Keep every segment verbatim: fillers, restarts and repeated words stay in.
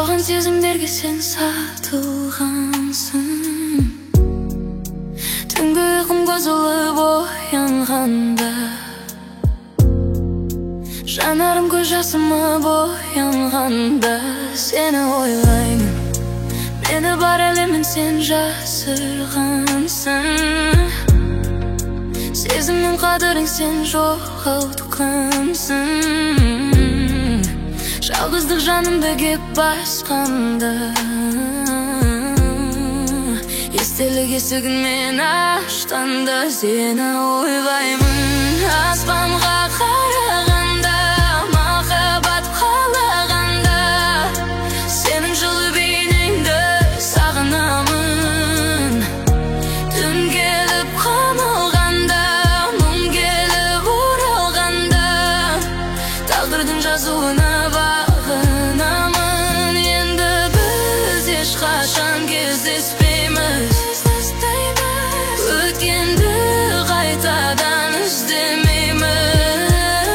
Жалған сезімдерге сен сатылғансың. Түнгі ұйқым бұзылып оянғанда, жанарым көз жасыма боянғанда, сені ойлаймын. Мені бар әлемін сен жасырғансың. Сезімнің қадірін сен жоғалтқансың. Жалғыздық жанымды кеп басқанда, естелік есігін мен аштанда, сені ойлаймын. Аспанға қарағанда, махаббат қалағанда, сенің жылы бейнеңді сағынамын. Түн келіп қамалғанда, мұң келіп оралғанда, тағдырдың жазуына бағынамын. Енді біз ешқашан кездеспейміз, өткенді қайтадан іздемейміз.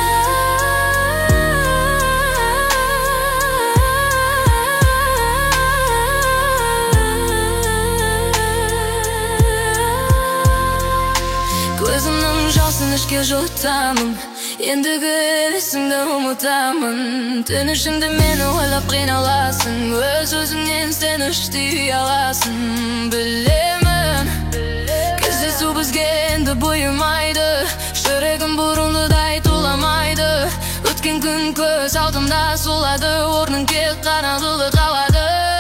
Көзімнің жасын ішке жұтамын, ендігі елесіңді ұмытамын. Түн ішіңді мені ойлап қиналасың, өз өзіңнен сен іштей аласың. Білемін, кездесу бізге енді бұйымайды, жүрегім бұрынғыдай туламайды. Өткен күн көз алдымда солады, орның тек қана жылы қалады.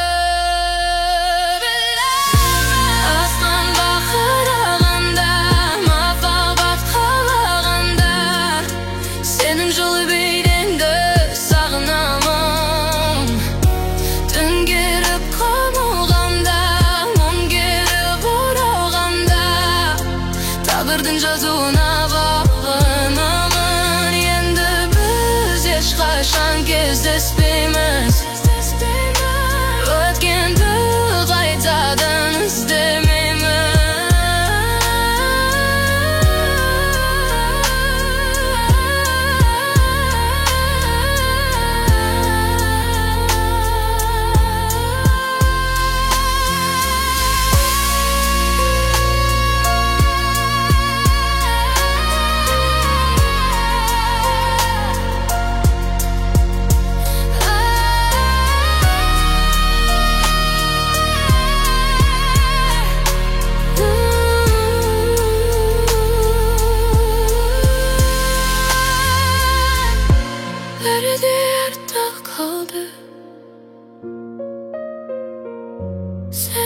Тағдырдың жазуына бағынамын. Енді біз ешқашан кездеспейміз, өткенді қайтадан іздемейміз. Бәрі де артта қалды.